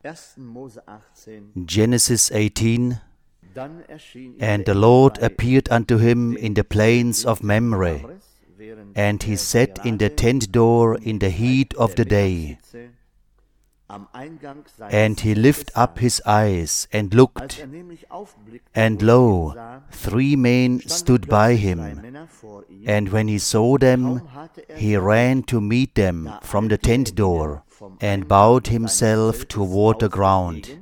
Genesis 18. And the Lord appeared unto him in the plains of Mamre, and he sat in the tent door in the heat of the day. And he lifted up his eyes and looked, and lo, 3 men stood by him. And when he saw them, he ran to meet them from the tent door, and bowed himself toward the ground.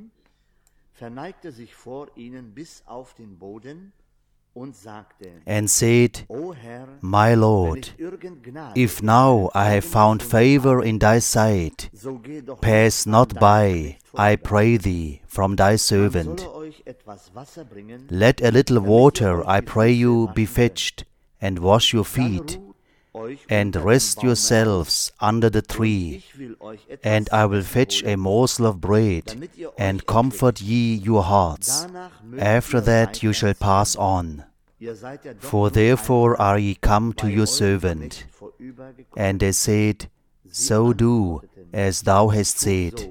And said, My Lord, if now I have found favor in thy sight, pass not by, I pray thee, from thy servant. Let a little water, I pray you, be fetched, and wash your feet, and rest yourselves under the tree, and I will fetch a morsel of bread, and comfort ye your hearts. After that you shall pass on. For therefore are ye come to your servant. And they said, So do, as thou hast said.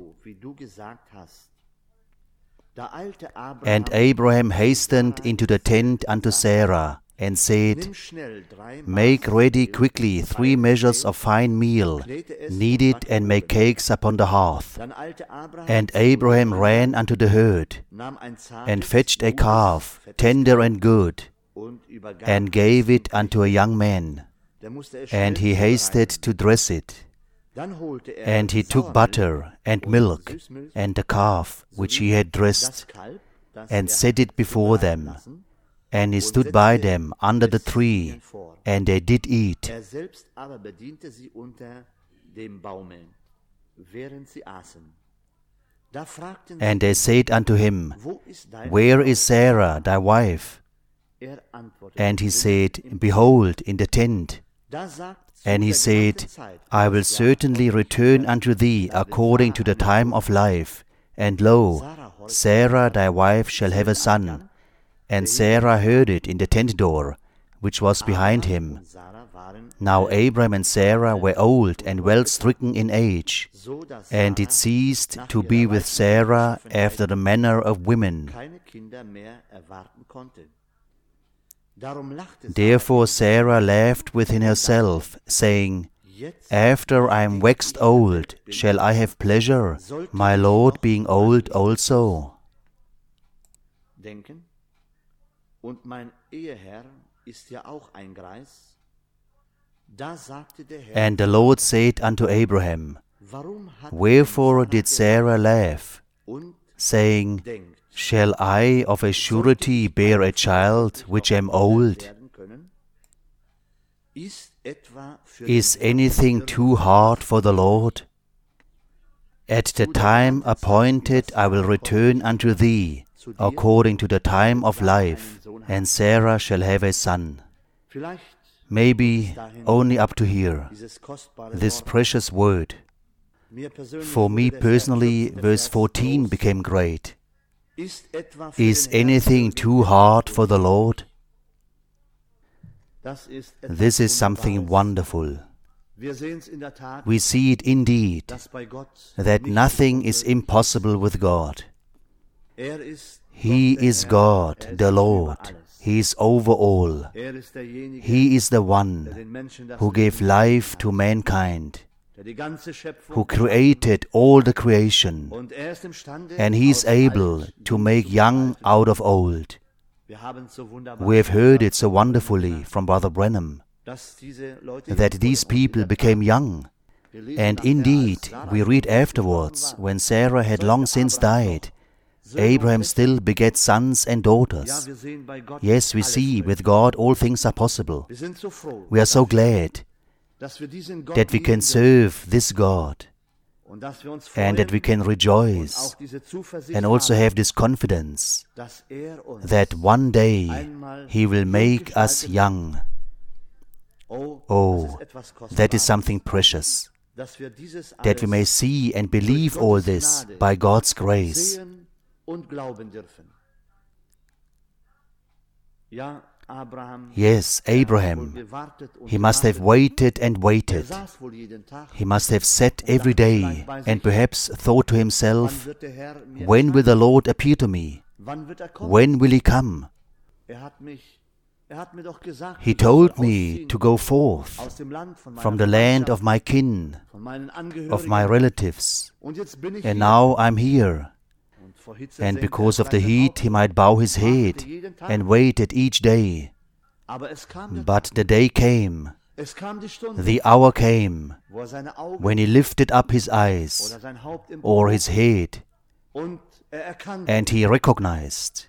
And Abraham hastened into the tent unto Sarah, and said, Make ready quickly 3 measures of fine meal, knead it, and make cakes upon the hearth. And Abraham ran unto the herd, and fetched a calf, tender and good, and gave it unto a young man. And he hasted to dress it. And he took butter and milk, and the calf which he had dressed, and set it before them. And he stood by them under the tree, and they did eat. And they said unto him, Where is Sarah thy wife? And he said, Behold, in the tent. And he said, I will certainly return unto thee according to the time of life. And lo, Sarah thy wife shall have a son. And Sarah heard it in the tent door, which was behind him. Now Abram and Sarah were old and well stricken in age, and it ceased to be with Sarah after the manner of women. Therefore Sarah laughed within herself, saying, After I am waxed old, shall I have pleasure, my Lord being old also? And the Lord said unto Abraham, Wherefore did Sarah laugh, saying, Shall I of a surety bear a child which am old? Is anything too hard for the Lord? At the time appointed I will return unto thee, according to the time of life, and Sarah shall have a son. Maybe only up to here, this precious word. For me personally, verse 14 became great. Is anything too hard for the Lord? This is something wonderful. We see it indeed, that nothing is impossible with God. He is God, the Lord. He is over all. He is the one who gave life to mankind, who created all the creation, and He is able to make young out of old. We have heard it so wonderfully from Brother Branham, that these people became young. And indeed, we read afterwards, when Sarah had long since died, Abraham still begat sons and daughters. Yes, we see, with God all things are possible. We are so glad that we can serve this God, and that we can rejoice, and also have this confidence that one day He will make us young. Oh, that is something precious, that we may see and believe all this by God's grace. Yes, Abraham, he must have waited and waited. He must have sat every day and perhaps thought to himself, when will the Lord appear to me? When will he come? He told me to go forth from the land of my kin, of my relatives, and now I'm here. And because of the heat, he might bow his head and waited each day. But the day came, the hour came, when he lifted up his eyes or his head, and he recognized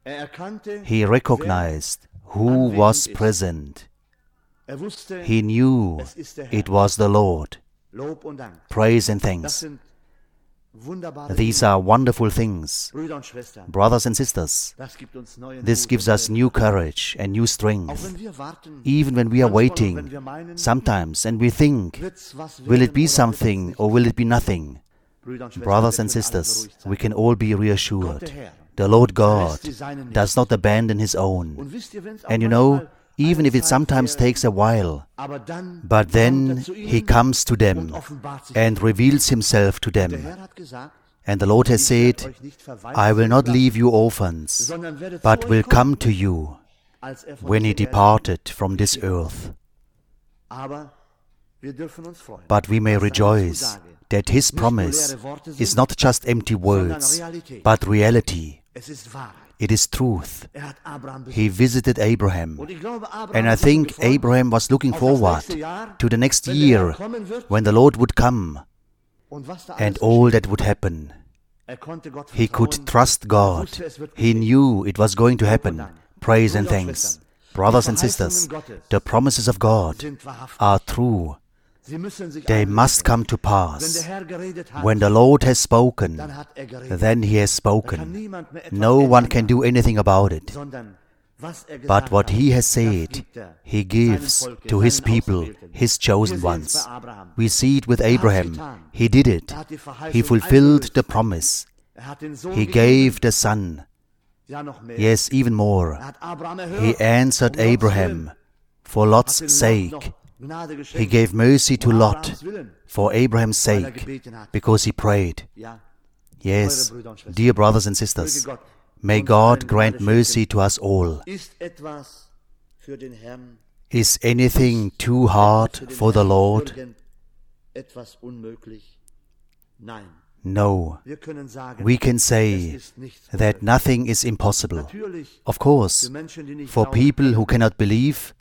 who was present. He knew it was the Lord. Praise and thanks. These are wonderful things. Brothers and sisters, this gives us new courage and new strength. Even when we are waiting, sometimes, and we think, will it be something or will it be nothing? Brothers and sisters, we can all be reassured. The Lord God does not abandon His own. And you know, even if it sometimes takes a while, but then He comes to them and reveals Himself to them. And the Lord has said, I will not leave you orphans, but will come to you when He departed from this earth. But we may rejoice that His promise is not just empty words, but reality. It is truth. He visited Abraham. And I think Abraham was looking forward to the next year when the Lord would come and all that would happen. He could trust God. He knew it was going to happen. Praise and thanks. Brothers and sisters, the promises of God are true. They must come to pass. When the Lord has spoken, then He has spoken. No one can do anything about it. But what He has said, He gives to His people, His chosen ones. We see it with Abraham. He did it. He fulfilled the promise. He gave the Son. Yes, even more. He answered Abraham for Lot's sake. He gave mercy to Lot for Abraham's sake, because he prayed. Yes, dear brothers and sisters, may God grant mercy to us all. Is anything too hard for the Lord? No. We can say that nothing is impossible. Of course, for people who cannot believe,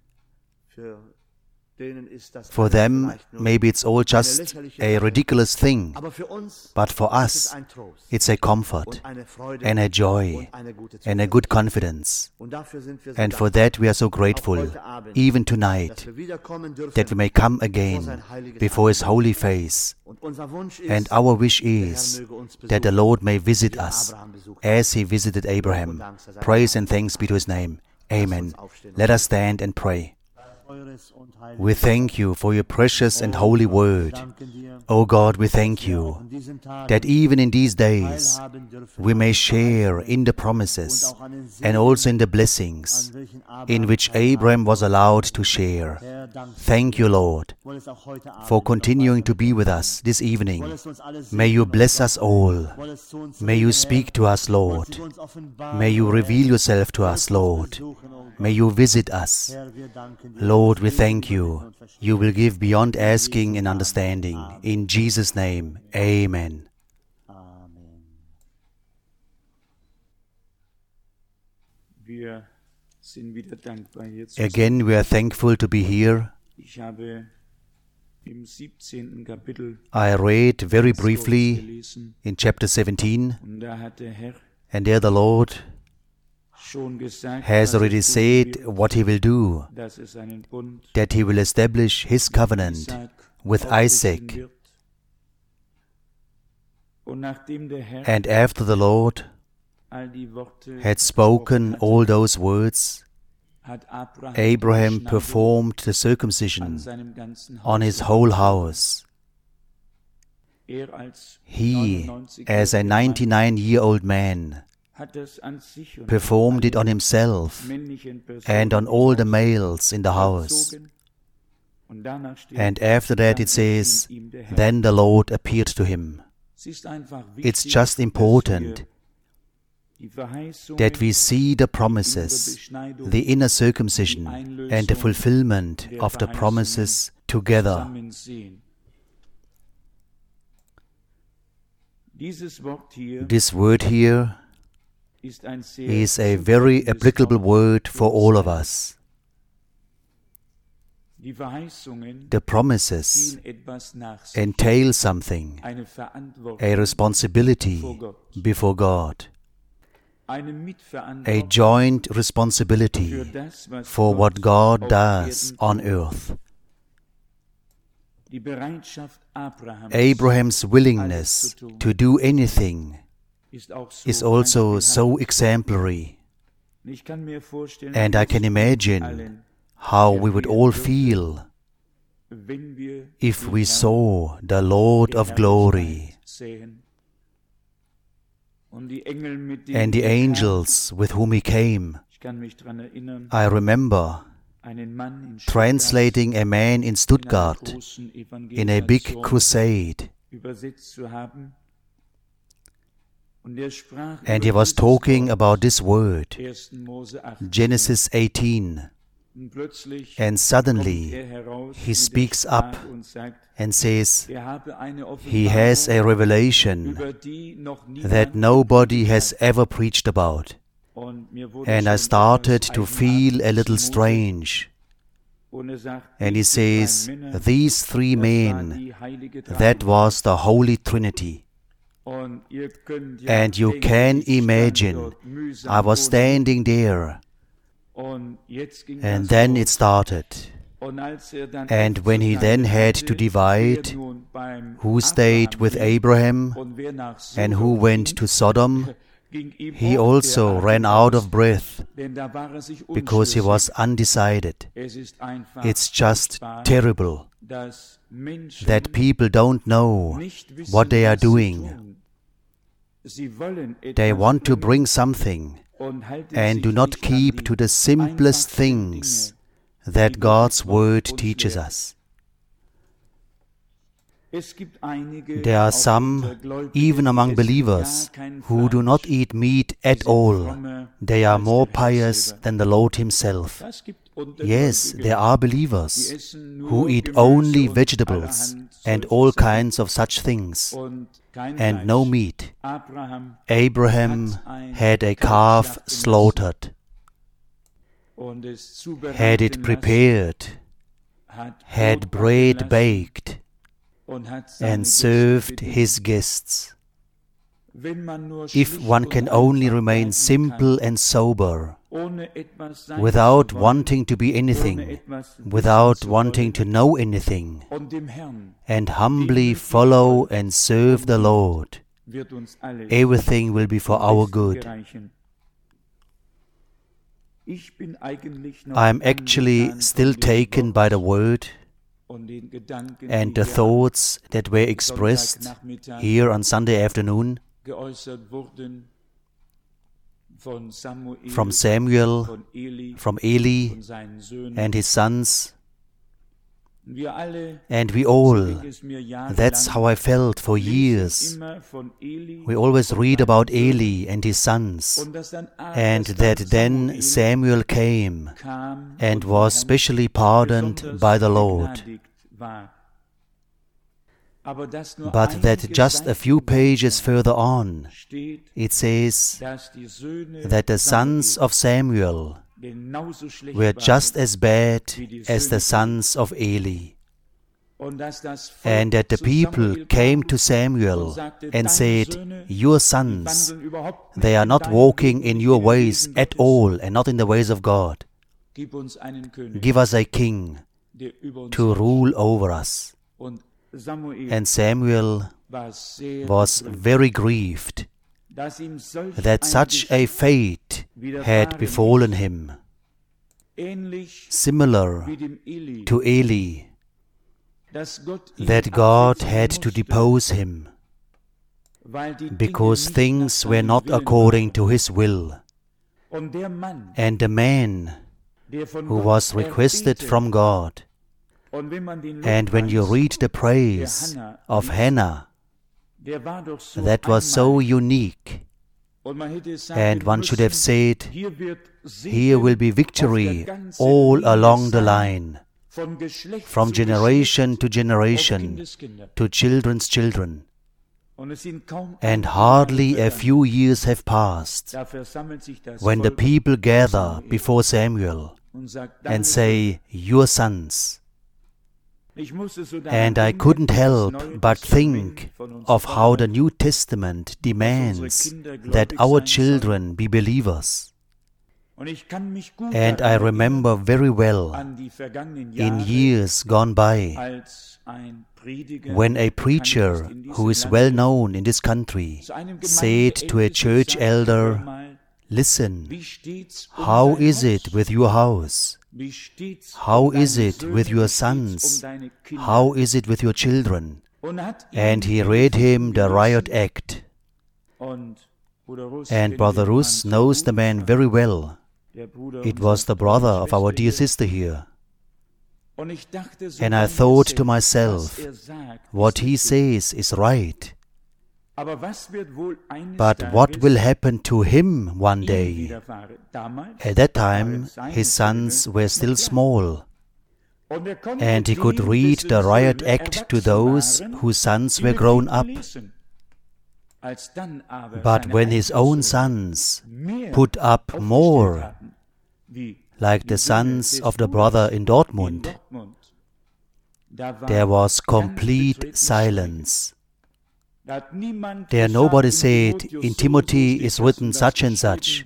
for them, maybe it's all just a ridiculous thing, but for us, it's a comfort and a joy and a good confidence. And for that we are so grateful, even tonight, that we may come again before His holy face. And our wish is that the Lord may visit us as He visited Abraham. Praise and thanks be to His name. Amen. Let us stand and pray. We thank You for Your precious and holy word. O God, we thank You that even in these days we may share in the promises and also in the blessings in which Abraham was allowed to share. Thank You, Lord, for continuing to be with us this evening. May You bless us all. May You speak to us, Lord. May You reveal Yourself to us, Lord. May You visit us. Lord, we thank You. You will give beyond asking and understanding. In Jesus' name, Amen. Again, we are thankful to be here. I read very briefly in chapter 17, and there the Lord has already said what He will do, that He will establish His covenant with Isaac. And after the Lord had spoken all those words, Abraham performed the circumcision on his whole house. He, as a 99-year-old man, performed it on himself and on all the males in the house. And after that it says, then the Lord appeared to him. It's just important that we see the promises, the inner circumcision and the fulfillment of the promises together. This word here is a very applicable word for all of us. The promises entail something, a responsibility before God, a joint responsibility for what God does on earth. Abraham's willingness to do anything is also so exemplary, and I can imagine how we would all feel if we saw the Lord of glory and the angels with whom he came. I remember translating a man in Stuttgart in a big crusade, and he was talking about this word, Genesis 18. And suddenly he speaks up and says he has a revelation that nobody has ever preached about. And I started to feel a little strange. And he says, these three men, that was the Holy Trinity. And you can imagine, I was standing there, and then it started. And when he then had to divide who stayed with Abraham and who went to Sodom, he also ran out of breath because he was undecided. It's just terrible that people don't know what they are doing. They want to bring something and do not keep to the simplest things that God's Word teaches us. There are some, even among believers, who do not eat meat at all. They are more pious than the Lord Himself. Yes, there are believers who eat only vegetables and all kinds of such things, and no meat. Abraham had a calf slaughtered, had it prepared, had bread baked, and served his guests. If one can only remain simple and sober, without wanting to be anything, without wanting to know anything, and humbly follow and serve the Lord, everything will be for our good. I am actually still taken by the Word and the thoughts that were expressed here on Sunday afternoon from Samuel, from Eli and his sons. And we all, that's how I felt for years. We always read about Eli and his sons, and that then Samuel came and was specially pardoned by the Lord. But that just a few pages further on, it says that the sons of Samuel were just as bad as the sons of Eli, and that the people came to Samuel and said, your sons, they are not walking in your ways at all and not in the ways of God. Give us a king to rule over us. And Samuel was very grieved that such a fate had befallen him, similar to Eli, that God had to depose him. because things were not according to his will. And the man who was requested from God, and when you read the praise of Hannah, that was so unique. And one should have said, here will be victory all along the line, from generation to generation, to children's children. And hardly a few years have passed when the people gather before Samuel and say, your sons. And I couldn't help but think of how the New Testament demands that our children be believers. And I remember very well, in years gone by, when a preacher who is well known in this country said to a church elder, listen, how is it with your house? How is it with your sons? How is it with your children? And he read him the Riot Act. And Brother Rus knows the man very well. It was the brother of our dear sister here. And I thought to myself, what he says is right. But what will happen to him one day? At that time, his sons were still small, and he could read the Riot Act to those whose sons were grown up. But when his own sons put up more, like the sons of the brother in Dortmund, there was complete silence. There nobody said, in Timothy is written such and such.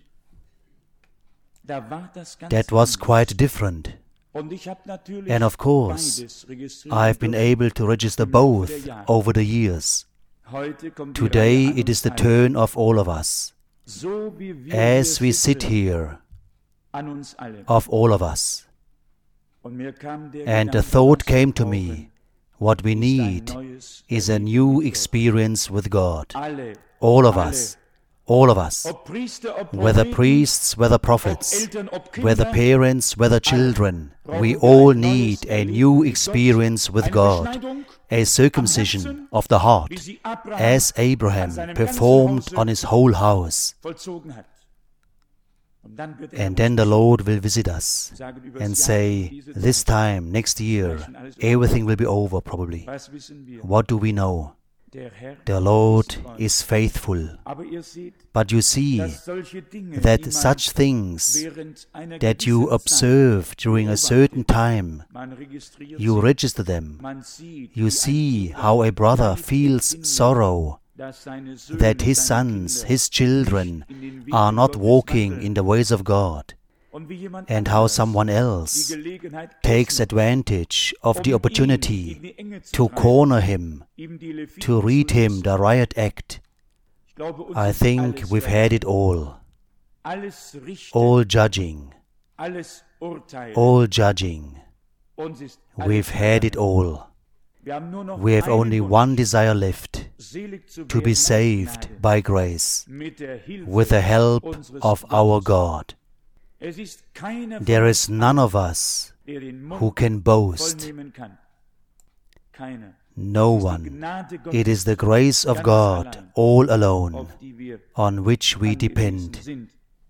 That was quite different. And of course, I've been able to register both over the years. Today it is the turn of all of us. As we sit here, of all of us. And the thought came to me, what we need is a new experience with God. All of us. All of us. Whether priests, whether prophets, whether parents, whether children, we all need a new experience with God. A circumcision of the heart, as Abraham performed on his whole house. And then the Lord will visit us and say, this time, next year, everything will be over probably. What do we know? The Lord is faithful. But you see that such things that you observe during a certain time, you register them. You see how a brother feels sorrow that his sons, his children, are not walking in the ways of God, and how someone else takes advantage of the opportunity to corner him, to read him the Riot Act. I think we've had it all. All judging. All judging. We've had it all. We have only one desire left, to be saved by grace, with the help of our God. There is none of us who can boast. No one. It is the grace of God, all alone, on which we depend.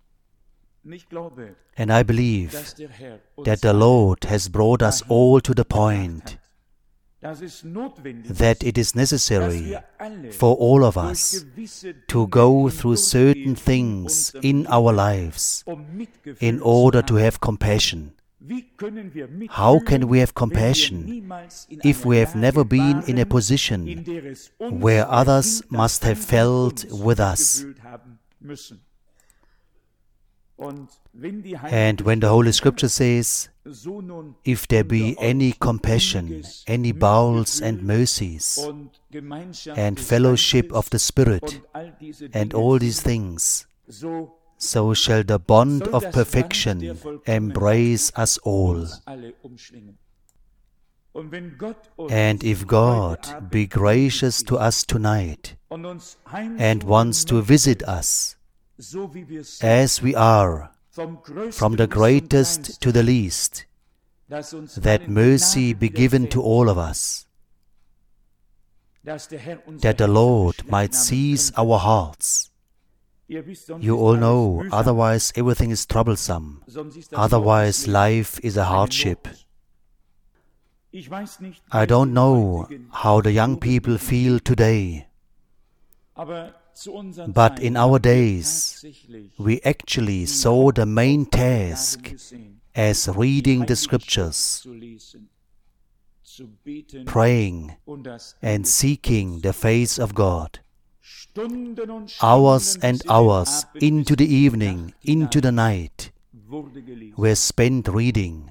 And I believe that the Lord has brought us all to the point that it is necessary for all of us to go through certain things in our lives in order to have compassion. How can we have compassion if we have never been in a position where others must have felt with us? And when the Holy Scripture says, if there be any compassion, any bowels and mercies, and fellowship of the Spirit, and all these things, so shall the bond of perfection embrace us all. And if God be gracious to us tonight and wants to visit us as we are, from the greatest to the least, that mercy be given to all of us, that the Lord might seize our hearts. You all know, otherwise everything is troublesome. Otherwise life is a hardship. I don't know how the young people feel today, but in our days we actually saw the main task as reading the scriptures, praying and seeking the face of God. Hours and hours into the evening, into the night, were spent reading.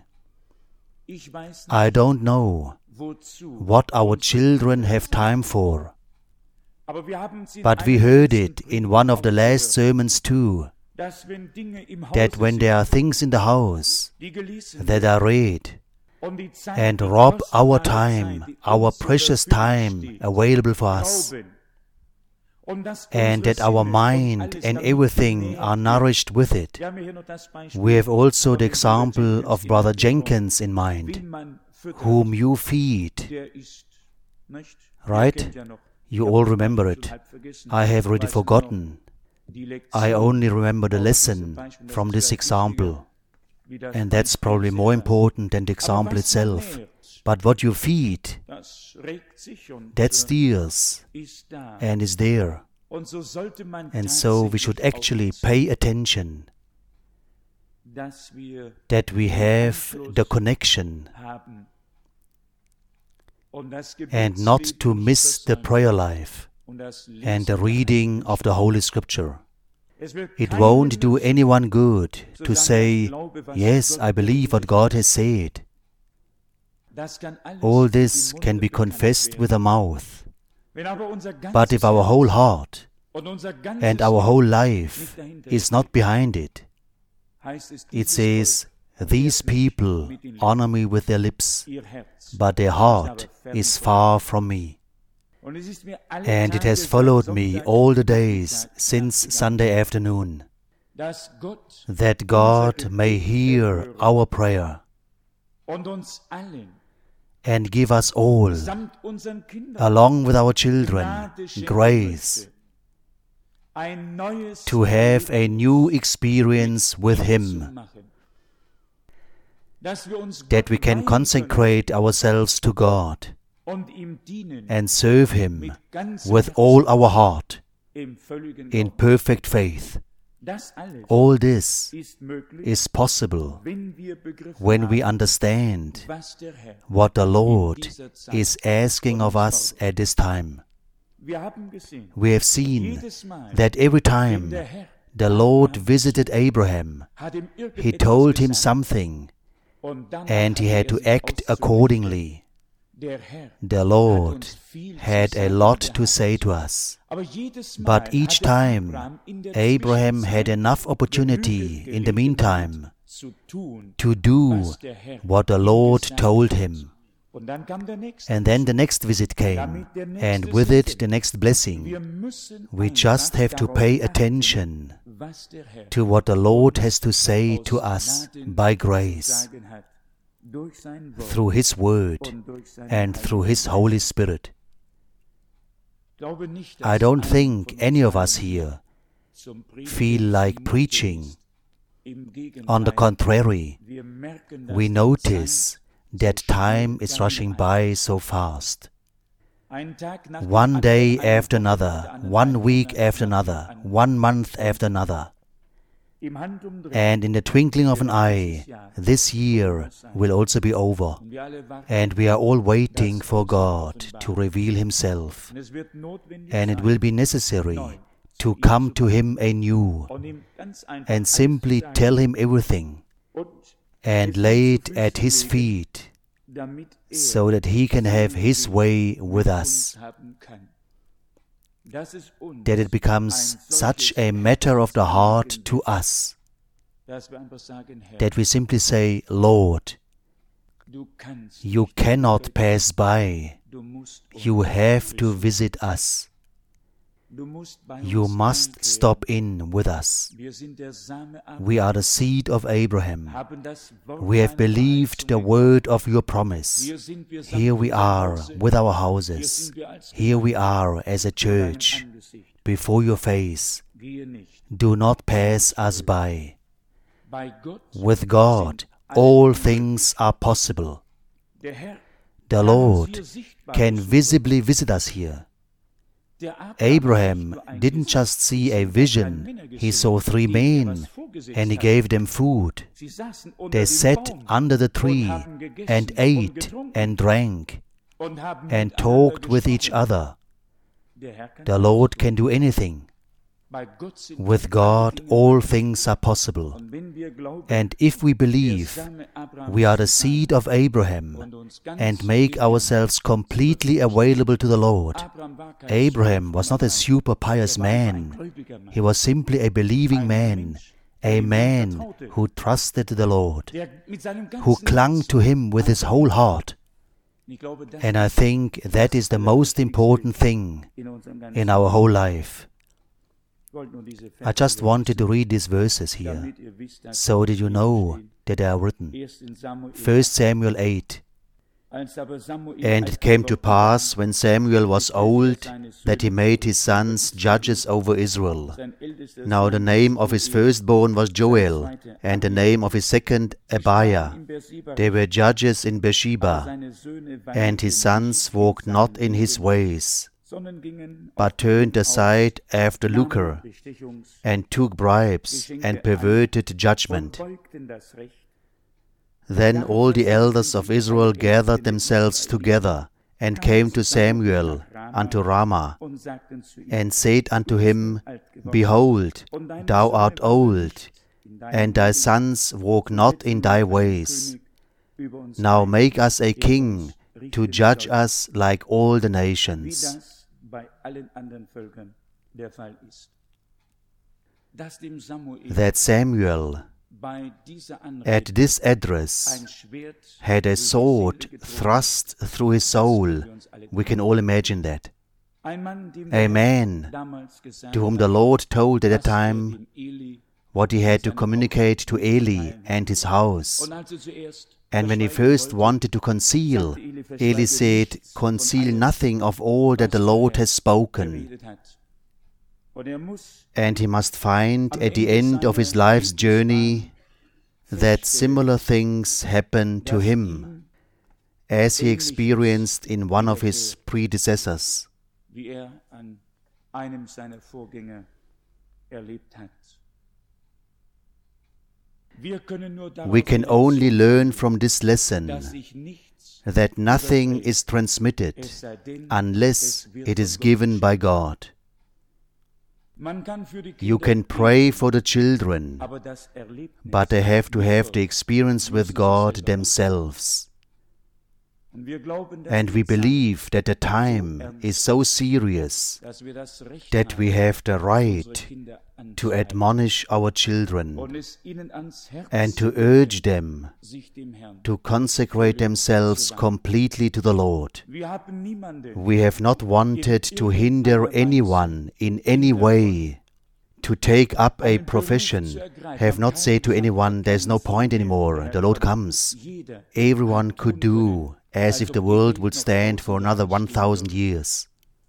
I don't know what our children have time for, but we heard it in one of the last sermons too, that when there are things in the house that are read and rob our time, our precious time available for us, and that our mind and everything are nourished with it. We have also the example of Brother Jenkins in mind, whom you feed. Right? You all remember it. I have already forgotten. I only remember the lesson from this example. And that's probably more important than the example itself. But what you feed, that steers and is there. And so we should actually pay attention that we have the connection and not to miss the prayer life and the reading of the Holy Scripture. It won't do anyone good to say, yes, I believe what God has said. All this can be confessed with the mouth. But if our whole heart and our whole life is not behind it, it says, these people honor me with their lips, but their heart is far from me. And it has followed me all the days since Sunday afternoon, that God may hear our prayer and give us all, along with our children, grace to have a new experience with Him, that we can consecrate ourselves to God and serve Him with all our heart in perfect faith. All this is possible when we understand what the Lord is asking of us at this time. We have seen that every time the Lord visited Abraham, He told him something, and he had to act accordingly. The Lord had a lot to say to us, but each time Abraham had enough opportunity in the meantime to do what the Lord told him. And then the next visit came, and with it the next blessing. We just have to pay attention to what the Lord has to say to us by grace, through His Word and through His Holy Spirit. I don't think any of us here feel like preaching. On the contrary, we notice that time is rushing by so fast. One day after another, 1 week after another, 1 month after another. And in the twinkling of an eye, this year will also be over. And we are all waiting for God to reveal Himself. And it will be necessary to come to Him anew and simply tell Him everything and lay it at His feet so that He can have His way with us. That it becomes such a matter of the heart to us that we simply say, Lord, You cannot pass by. You have to visit us. You must stop in with us. We are the seed of Abraham. We have believed the word of your promise. Here we are with our houses. Here we are as a church before your face. Do not pass us by. With God, all things are possible. The Lord can visibly visit us here. Abraham didn't just see a vision, he saw 3 men, and he gave them food. They sat under the tree and ate and drank and talked with each other. The Lord can do anything. With God, all things are possible. And if we believe we are the seed of Abraham and make ourselves completely available to the Lord. Abraham was not a super pious man. He was simply a believing man, a man who trusted the Lord, who clung to Him with his whole heart. And I think that is the most important thing in our whole life. I just wanted to read these verses here, so that you know that they are written. 1 Samuel 8. And it came to pass, when Samuel was old, that he made his sons judges over Israel. Now the name of his firstborn was Joel, and the name of his second Abiah. They were judges in Beersheba, and his sons walked not in his ways, but turned aside after lucre, and took bribes, and perverted judgment. Then all the elders of Israel gathered themselves together, and came to Samuel unto Ramah, and said unto him, Behold, thou art old, and thy sons walk not in thy ways. Now make us a king to judge us like all the nations. That Samuel, at this address, had a sword thrust through his soul. We can all imagine that. A man to whom the Lord told at that time what he had to communicate to Eli and his house. And when he first wanted to conceal, Eli said, Conceal nothing of all that the Lord has spoken. And he must find at the end of his life's journey that similar things happen to him, as he experienced in one of his predecessors. We can only learn from this lesson that nothing is transmitted unless it is given by God. You can pray for the children, but they have to have the experience with God themselves. And we believe that the time is so serious that we have the right to admonish our children and to urge them to consecrate themselves completely to the Lord. We have not wanted to hinder anyone in any way to take up a profession, have not said to anyone, there's no point anymore, the Lord comes. Everyone could do as if the world would stand for another 1,000 years.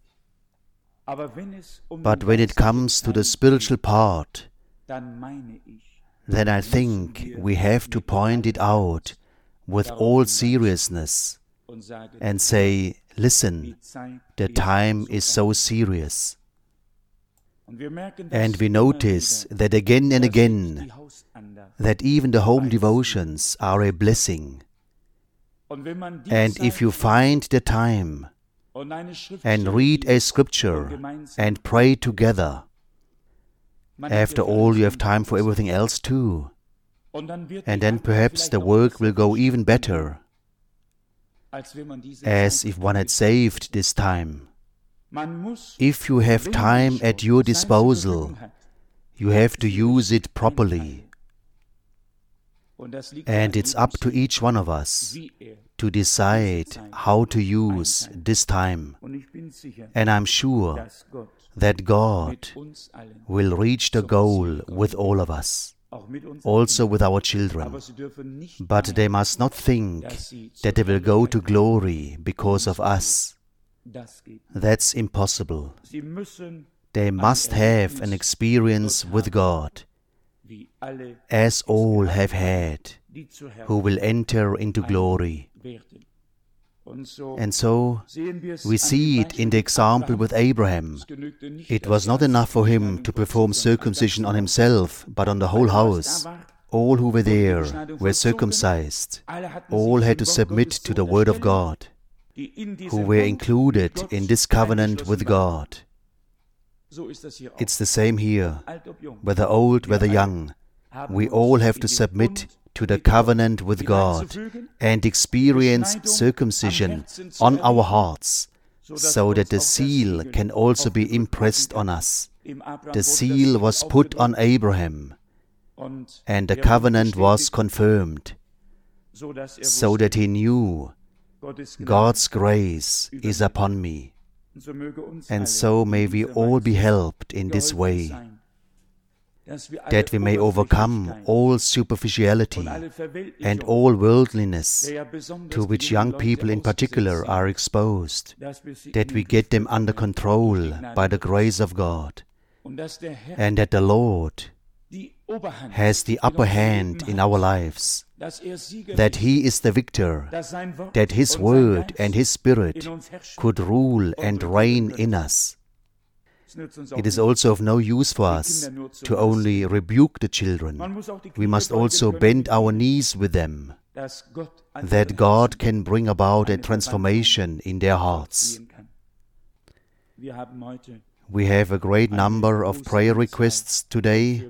But when it comes to the spiritual part, then I think we have to point it out with all seriousness and say, listen, the time is so serious. And we notice that again and again, that even the home devotions are a blessing. And if you find the time and read a scripture and pray together, after all you have time for everything else too. And then perhaps the work will go even better, as if one had saved this time. If you have time at your disposal, you have to use it properly. And it's up to each one of us to decide how to use this time. And I'm sure that God will reach the goal with all of us, also with our children. But they must not think that they will go to glory because of us. That's impossible. They must have an experience with God, as all have had, who will enter into glory. And so, we see it in the example with Abraham. It was not enough for him to perform circumcision on himself, but on the whole house. All who were there were circumcised. All had to submit to the word of God, who were included in this covenant with God. It's the same here, whether old, whether young. We all have to submit to the covenant with God and experience circumcision on our hearts, so that the seal can also be impressed on us. The seal was put on Abraham, and the covenant was confirmed, so that he knew God's grace is upon me. And so may we all be helped in this way, that we may overcome all superficiality and all worldliness to which young people in particular are exposed, that we get them under control by the grace of God, and that the Lord has the upper hand in our lives, that He is the victor, that His Word and His Spirit could rule and reign in us. It is also of no use for us to only rebuke the children. We must also bend our knees with them, that God can bring about a transformation in their hearts. We have a great number of prayer requests today,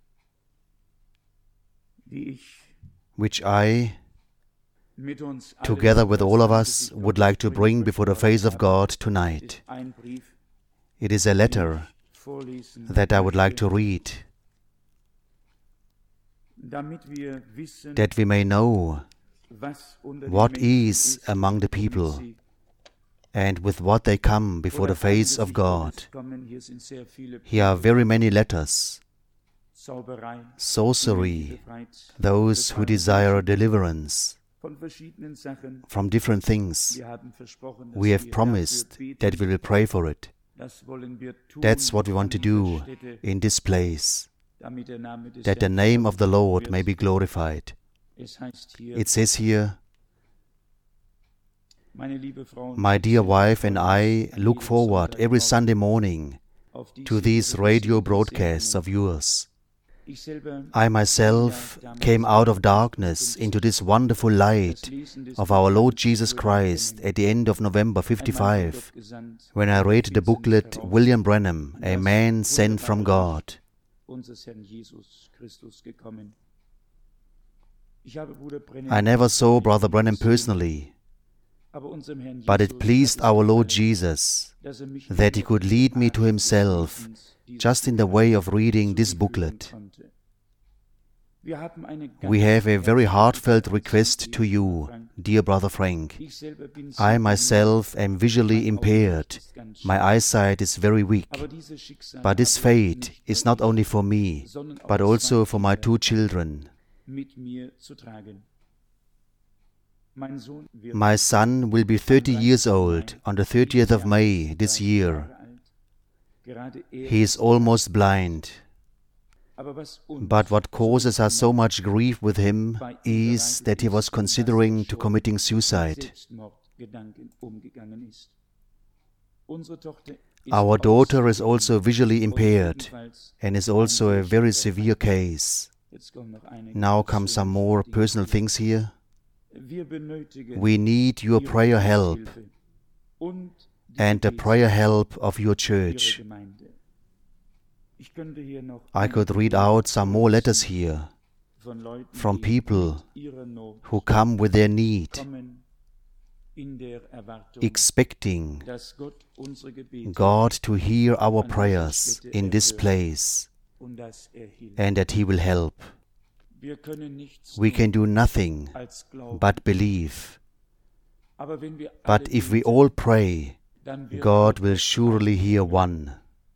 which I, together with all of us, would like to bring before the face of God tonight. It is a letter that I would like to read, that we may know what is among the people and with what they come before the face of God. Here are very many letters: sorcery, those who desire deliverance from different things. We have promised that we will pray for it. That's what we want to do in this place, that the name of the Lord may be glorified. It says here, "My dear wife and I look forward every Sunday morning to these radio broadcasts of yours. I myself came out of darkness into this wonderful light of our Lord Jesus Christ at the end of November 55, when I read the booklet William Branham, A Man Sent from God. I never saw Brother Branham personally, but it pleased our Lord Jesus that He could lead me to Himself just in the way of reading this booklet. We have a very heartfelt request to you, dear Brother Frank. I myself am visually impaired. My eyesight is very weak. But this fate is not only for me, but also for my two children. My son will be 30 years old on the 30th of May this year. He is almost blind. But what causes us so much grief with him is that he was considering to committing suicide. Our daughter is also visually impaired and is also a very severe case. Now come some more personal things here. We need your prayer help and the prayer help of your church. I could read out some more letters here from people who come with their need, expecting God to hear our prayers in this place and that He will help. We can do nothing but believe. But if we all pray, God will surely hear one.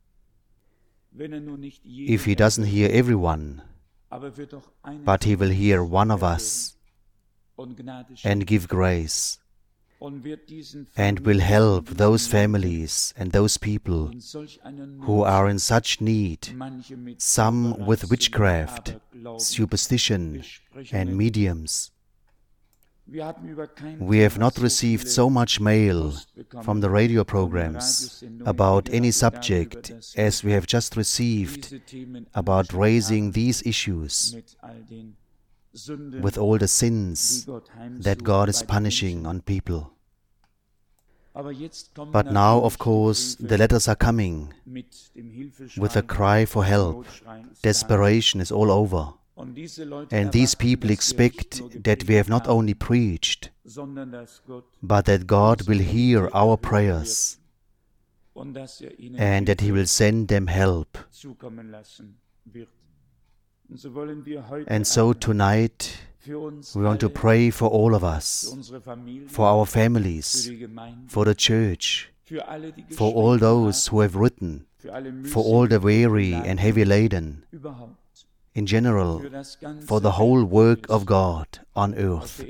If He doesn't hear everyone, but He will hear one of us and give grace, and will help those families and those people who are in such need, some with witchcraft, superstition, and mediums. We have not received so much mail from the radio programs about any subject as we have just received about raising these issues with all the sins that God is punishing on people. But now, of course, the letters are coming with a cry for help. Desperation is all over. And these people expect that we have not only preached, but that God will hear our prayers and that He will send them help. And so tonight, we want to pray for all of us, for our families, for the church, for all those who have written, for all the weary and heavy laden, in general, for the whole work of God on earth.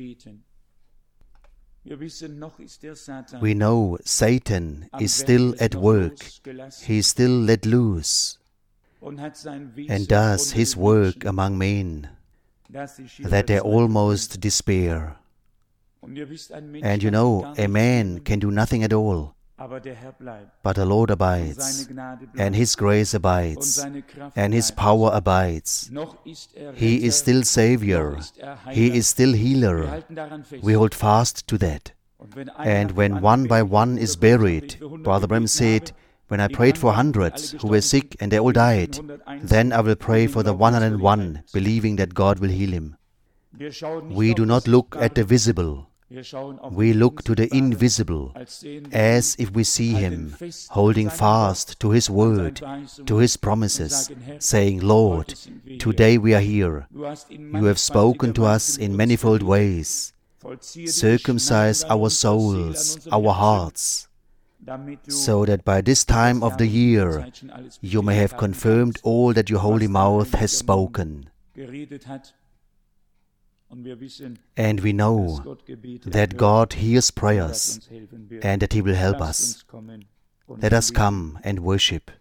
We know Satan is still at work. He is still let loose and does his work among men, that they almost despair. And you know, a man can do nothing at all, but the Lord abides, and His grace abides, and His power abides. He is still Savior. He is still Healer. We hold fast to that. And when one by one is buried, Brother Branham said, when I prayed for hundreds who were sick and they all died, then I will pray for the 101, believing that God will heal him. We do not look at the visible. We look to the invisible, as if we see Him holding fast to His word, to His promises, saying, Lord, today we are here. You have spoken to us in manifold ways. Circumcise our souls, our hearts, so that by this time of the year you may have confirmed all that your holy mouth has spoken. And we know that God hears prayers and that He will help us. Let us come and worship.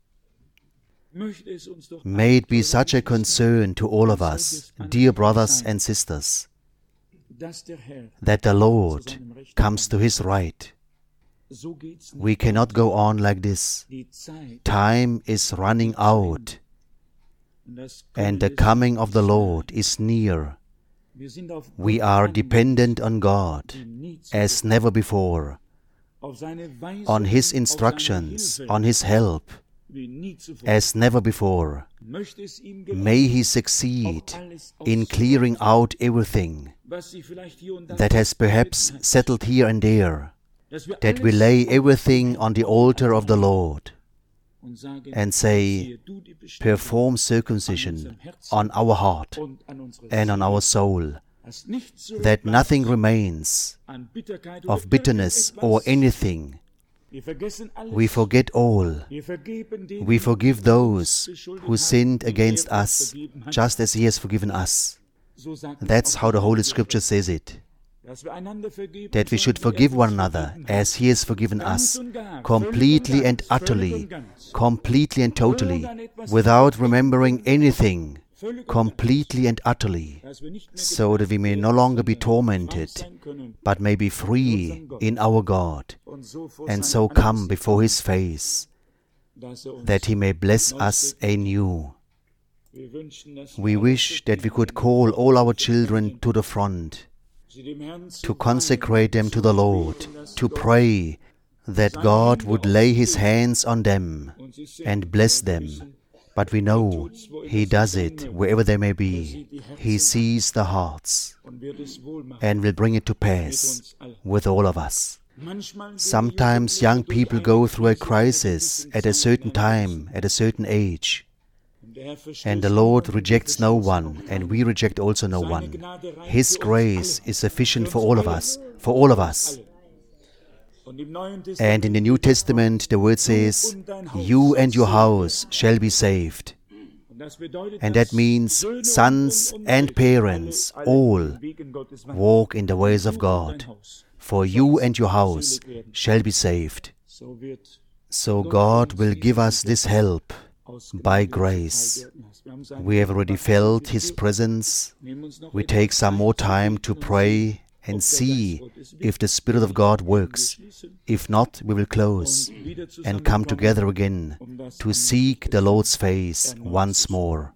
May it be such a concern to all of us, dear brothers and sisters, that the Lord comes to His right. We cannot go on like this. Time is running out, and the coming of the Lord is near. We are dependent on God as never before, on His instructions, on His help, as never before. May He succeed in clearing out everything that has perhaps settled here and there, that we lay everything on the altar of the Lord and say, perform circumcision on our heart and on our soul, that nothing remains of bitterness or anything. We forget all. We forgive those who sinned against us, just as He has forgiven us. That's how the Holy Scripture says it. That we should forgive one another as He has forgiven us, completely and utterly, completely and totally, without remembering anything, completely and utterly, so that we may no longer be tormented, but may be free in our God, and so come before His face, that He may bless us anew. We wish that we could call all our children to the front, to consecrate them to the Lord, to pray that God would lay His hands on them and bless them. But we know He does it wherever they may be. He sees the hearts and will bring it to pass with all of us. Sometimes young people go through a crisis at a certain time, at a certain age. And the Lord rejects no one, and we reject also no one. His grace is sufficient for all of us, for all of us. And in the New Testament, the word says, "You and your house shall be saved." And that means sons and parents all walk in the ways of God. For you and your house shall be saved. So God will give us this help by grace. We have already felt His presence. We take some more time to pray and see if the Spirit of God works. If not, we will close and come together again to seek the Lord's face once more.